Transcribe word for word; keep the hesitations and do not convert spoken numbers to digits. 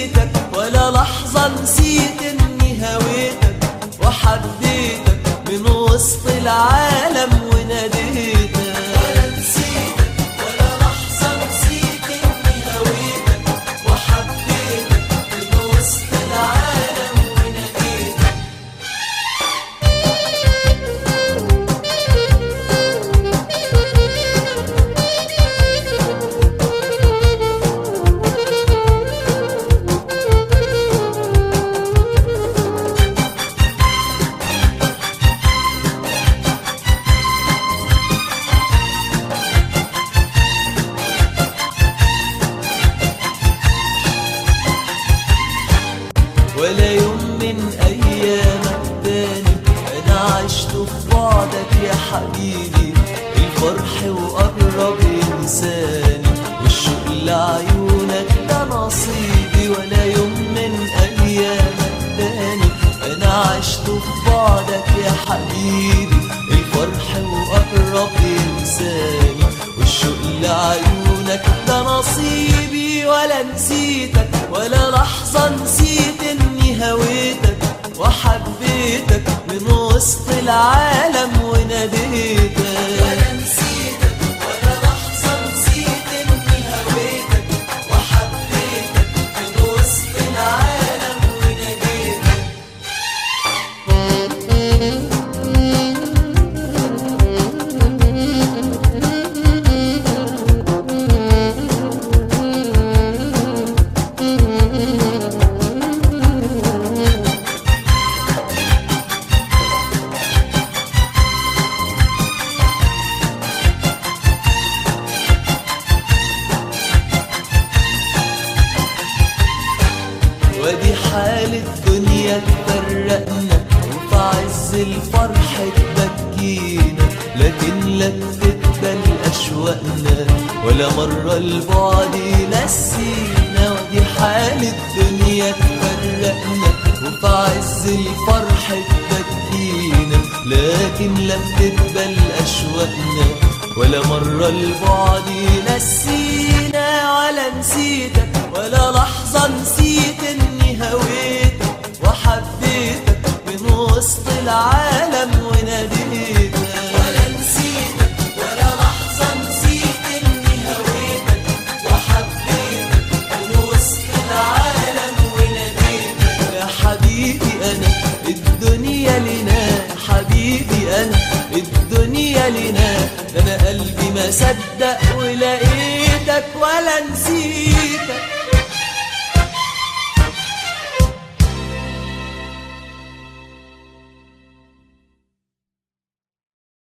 نسيتك ولا لحظة نسيت اني هويتك وحبيتك من وسط العالم وناديتك. ولا نسيتك ولا لحظة نسيت اني هويتك وحبيتك من وسط العالم وناديتك. ولا يوم من أيامك تاني أنا عشت في بعدك يا حبيبي، الفرح وأقرب إنساني والشوق لعيونك ده نصيبي. ولا يوم من أيامك تاني أنا عشت في بعدك يا حبيبي، الفرح وأقرب إنساني والشوق لعيونك ده نصيبي. ولا نسيتك ولا لحظة نسيت اني هويتك وحبيتك من وسط العالم وناديتك. ولا نسيتك ولا لحظة نسيت اني هويتك وحبيتك من وسط العالم وناديتك. ودي حال الدنيا تفرقنا وفي عز الفرح تبكينا، لكن لا بتقبل أشواقنا ولا مرة البعد ينسينا. ودي حال الدنيا تفرقنا وفي عز الفرح تبكينا، لكن لا بتقبل أشواقنا ولا مرة البعد ينسينا. ولا نسيتك ولا لحظة نسيت اني هويتك وحبيتك من وسط العالم وناديتك. ولا نسيتك ولا لحظة نسيت اني هويتك وحبيتك من وسط العالم وناديتك. يا حبيبي انا الدنيا لنا، حبيبي انا الدنيا لنا، ده انا قلبي ما صدق ولقيتك. ولا نسيتك